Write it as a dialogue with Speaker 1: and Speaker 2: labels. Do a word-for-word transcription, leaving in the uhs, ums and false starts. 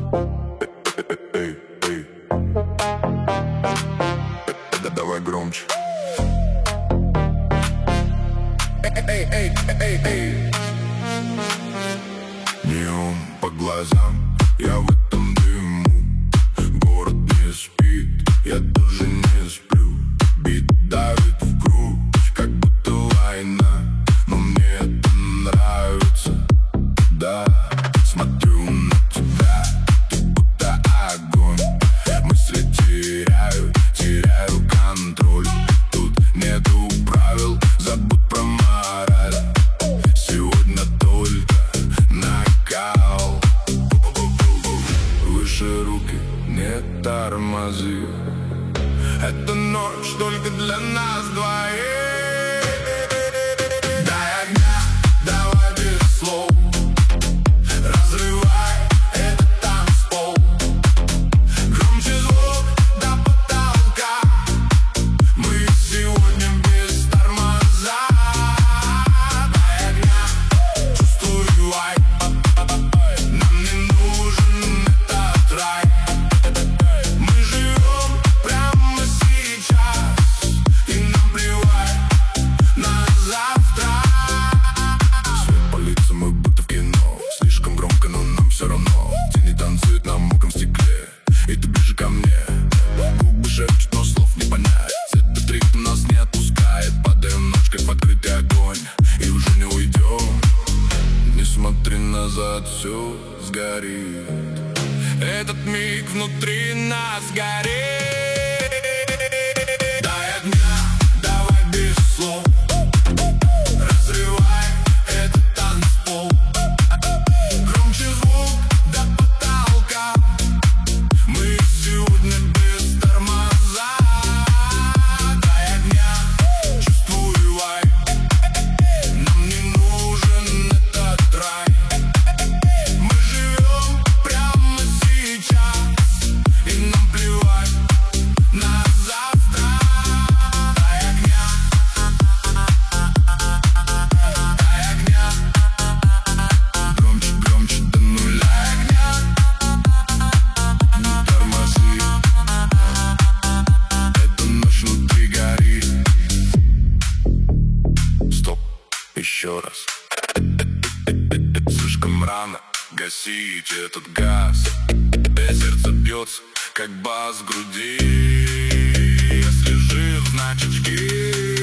Speaker 1: Эй, эй, да давай громче. Эй, эй, эй, эй. Неон по глазам, я в этом дыму. Город не спит, я тоже не сплю. Бит давит в грудь, как будто война. Но мне это нравится, да. Смотрю на тебя, ты будто огонь. Мысли теряю, теряю контроль. Тут нету правил, забудь про мораль. Сегодня только накал. Выше руки, не тормози. Это ночь только для нас двоих. Дай огня, давай без слов. Разрывай этот танцпол. Громче звук до потолка. Мы сегодня без тормоза. Дай огня, чувствую вайб. Нам не нужен этот рай. Мы живем прямо сейчас, и нам плевать на завтра. Свет по лицам, мы будто в кино. Слишком громко, но нам все равно. Тени танцуют на мокром стекле, и ты ближе ко мне. Губы шепчут, но слов не понять. Этот ритм нас не отпускает. Падаем ночь, как в открытый огонь, и уже не уйдем. Не смотри назад, все сгорит. Этот миг внутри нас горит. Дай огня, давай без слов. Разрывай этот танцпол. Громче звук до потолка. Мы сегодня без тормоза. Дай огня, чувствую вайб. Нам не нужен этот рай. Мы живем прямо сейчас, и нам плевать на завтра. Дай огня, дай огня. Громче, громче до нуля. Огня, не тормози. Эта ночь внутри горит. Стоп, еще раз. Слишком рано гасить этот газ. Сердце бьется, как бас в груди. Если жив, значит жги.